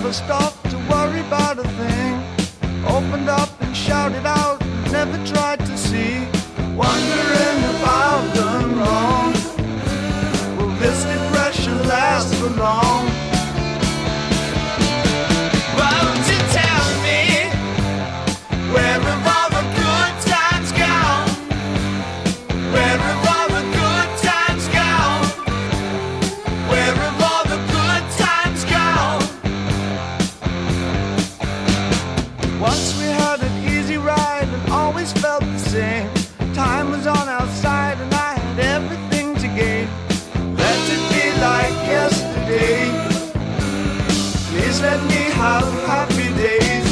never stopped to worry about a thing. Opened up and shouted out, never tried to see. Wondering if I've done wrong. Will this depression last for long? Won't you tell me, where have all the good times gone? Where have all the good times gone? Where have all the good times gone? Once we had an easy ride and always felt the same. Time was on our side and I had everything to gain. Let it be like yesterday. Please let me have happy days.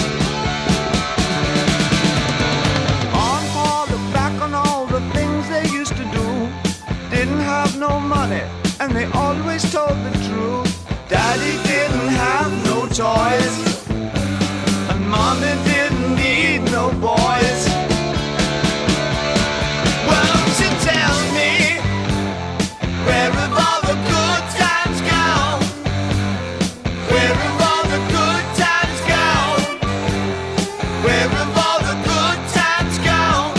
On all look back on all the things they used to do. Didn't have no money and they always told the truth. Daddy didn't have no toys and mommy didn't need no boys. Won't you tell me, where have all the good times gone? Where have all the good times gone? Where have all the good times gone?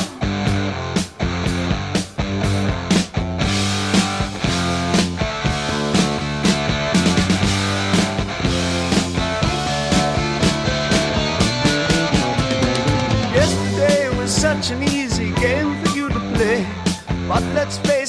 Yesterday was such an easy game for you to play, but let's face